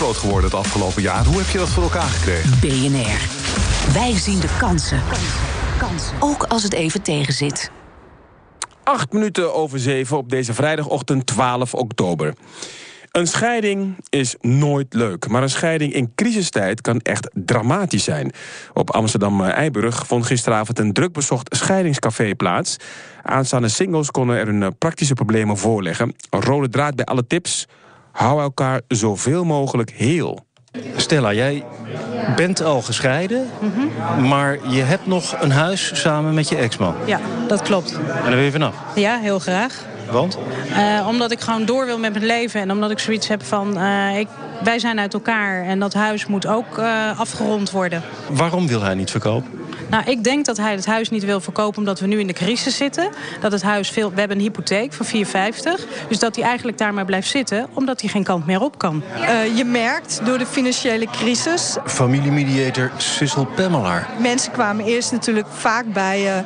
groot geworden het afgelopen jaar. Hoe heb je dat voor elkaar gekregen? BNR. Wij zien de kansen. Ook als het even tegenzit. 7:08 op deze vrijdagochtend 12 oktober. Een scheiding is nooit leuk, maar een scheiding in crisistijd kan echt dramatisch zijn. Op Amsterdam-Eiburg vond gisteravond een drukbezocht scheidingscafé plaats. Aanstaande singles konden er hun praktische problemen voorleggen. Een rode draad bij alle tips: hou elkaar zoveel mogelijk heel. Stella, jij bent al gescheiden, maar je hebt nog een huis samen met je ex-man. Ja, dat klopt. En daar wil je vanaf? Ja, heel graag. Want? Omdat ik gewoon door wil met mijn leven. En omdat ik zoiets heb van, wij zijn uit elkaar. En dat huis moet ook afgerond worden. Waarom wil hij niet verkopen? Nou, ik denk dat hij het huis niet wil verkopen omdat we nu in de crisis zitten. Dat het huis we hebben een hypotheek van 4,50. Dus dat hij eigenlijk daar maar blijft zitten, omdat hij geen kant meer op kan. Je merkt door de financiële crisis. Familiemediator Sissel Pemmelaar. Mensen kwamen eerst natuurlijk vaak bij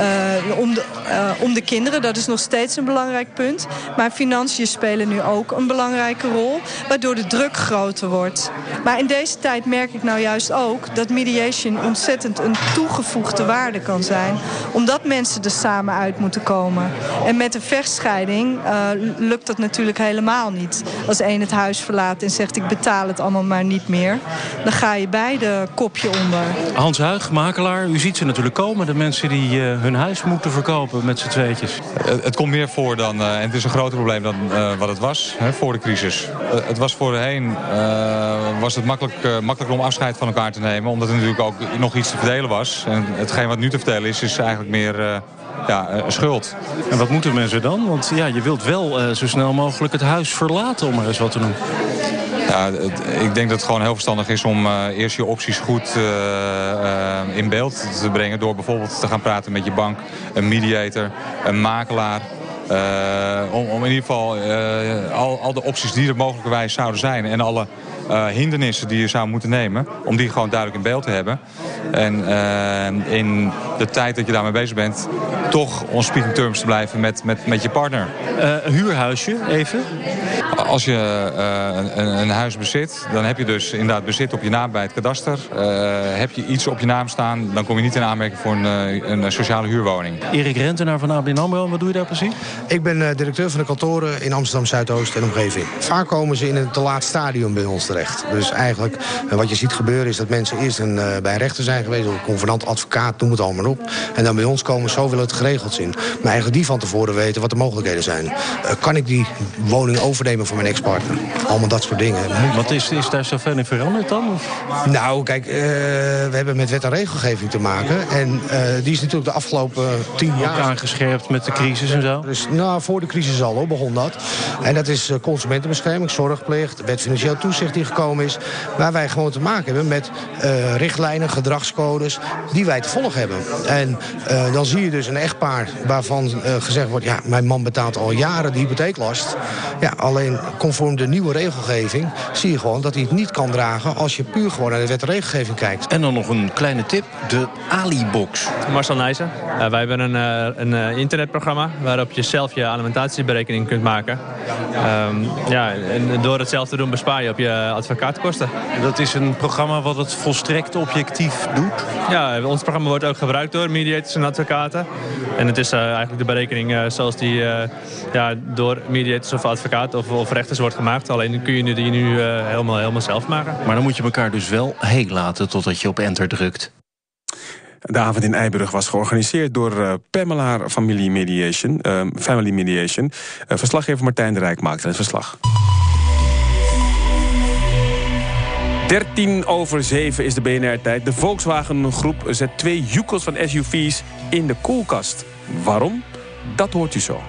om de kinderen. Dat is nog steeds een belangrijk punt. Maar financiën spelen nu ook een belangrijke rol. Waardoor de druk groter wordt. Maar in deze tijd merk ik nou juist ook dat mediation ontzettend een toegevoegde waarde kan zijn. Omdat mensen er samen uit moeten komen. En met een vechtscheiding lukt dat natuurlijk helemaal niet. Als één het huis verlaat en zegt ik betaal het allemaal maar niet meer. Dan ga je beide kopje onder. Hans Huig, makelaar, u ziet ze natuurlijk komen. De mensen die hun huis moeten verkopen met z'n tweetjes. Het komt meer voor dan, en het is een groter probleem dan wat het was voor de crisis. Het was voorheen was het makkelijker om afscheid van elkaar te nemen. Omdat er natuurlijk ook nog iets te verdelen was. En hetgeen wat nu te vertellen is eigenlijk meer schuld. En wat moeten mensen dan? Want ja, je wilt wel zo snel mogelijk het huis verlaten, om maar eens wat te doen. Ja, ik denk dat het gewoon heel verstandig is om eerst je opties goed in beeld te brengen. Door bijvoorbeeld te gaan praten met je bank, een mediator, een makelaar. Om in ieder geval al de opties die er mogelijkerwijs zouden zijn en alle hindernissen die je zou moeten nemen, om die gewoon duidelijk in beeld te hebben. En in de tijd dat je daarmee bezig bent, toch on speaking terms te blijven met je partner. Een huurhuisje, even? Als je een huis bezit, dan heb je dus inderdaad bezit op je naam bij het kadaster. Heb je iets op je naam staan, dan kom je niet in aanmerking voor een sociale huurwoning. Erik Rentenaar van ABN AMRO, wat doe je daar precies? Ik ben directeur van de kantoren in Amsterdam Zuidoost en omgeving. Vaak komen ze in een te laat stadium bij ons terecht. Dus eigenlijk wat je ziet gebeuren is dat mensen eerst bij een rechter zijn geweest, of een convenant, advocaat, noem het allemaal op. En dan bij ons komen, zo willen het geregeld zien. Maar eigenlijk die van tevoren weten wat de mogelijkheden zijn. Kan ik die woning overnemen van mijn ex-partner? Allemaal dat soort dingen. Wat is daar zoveel in veranderd dan? Of? Nou, kijk, we hebben met wet en regelgeving te maken. En die is natuurlijk de afgelopen 10 jaar... Ook aangescherpt met de crisis en zo? Dus, nou, voor de crisis al begon dat. En dat is consumentenbescherming, zorgplicht, wet financieel toezicht die gekomen is. Waar wij gewoon te maken hebben met richtlijnen, gedragscodes die wij te volgen hebben. En dan zie je dus een echtpaar waarvan gezegd wordt, ja, mijn man betaalt al jaren de hypotheeklast. Ja, alleen conform de nieuwe regelgeving zie je gewoon dat hij het niet kan dragen als je puur gewoon naar de wet en regelgeving kijkt. En dan nog een kleine tip, de Ali-box. Marcel Nijssen. Wij hebben een internetprogramma waarop je zelf je alimentatieberekening kunt maken. En door het zelf te doen bespaar je op je advocaatkosten. Dat is een programma wat het volstrekt objectief doet? Ja, ons programma wordt ook gebruikt door mediators en advocaten. En het is eigenlijk de berekening zoals die door mediators of advocaten of rechters wordt gemaakt. Alleen kun je die nu helemaal zelf maken. Maar dan moet je elkaar dus wel heel laten totdat je op enter drukt. De avond in Eiburg was georganiseerd door Pemmelaar Family Mediation. Verslaggever Martijn de Rijk maakte het verslag. 7:13 is de BNR-tijd. De Volkswagen-groep zet 2 joekels van SUV's in de koelkast. Waarom? Dat hoort u zo.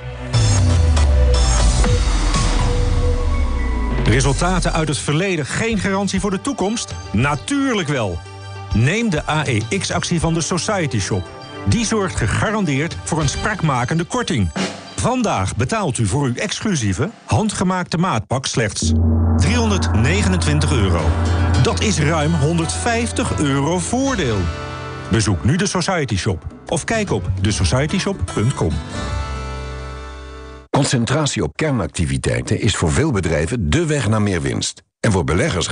Resultaten uit het verleden geen garantie voor de toekomst? Natuurlijk wel. Neem de AEX-actie van de Society Shop. Die zorgt gegarandeerd voor een spraakmakende korting. Vandaag betaalt u voor uw exclusieve, handgemaakte maatpak slechts €329. Dat is ruim €150 voordeel. Bezoek nu de Society Shop of kijk op thesocietyshop.com. Concentratie op kernactiviteiten is voor veel bedrijven dé weg naar meer winst. En voor beleggers